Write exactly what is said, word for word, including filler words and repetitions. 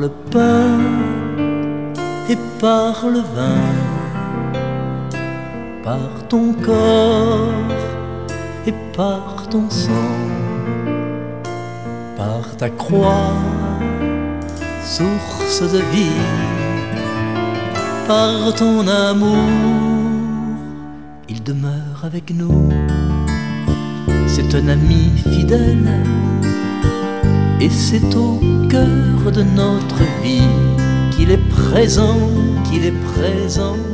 le pain et par le vin, par ton corps et par ton sang, par ta croix, source de vie, par ton amour, il demeure avec nous. C'est un ami fidèle et c'est au cœur de notre vie qu'il est présent, qu'il est présent.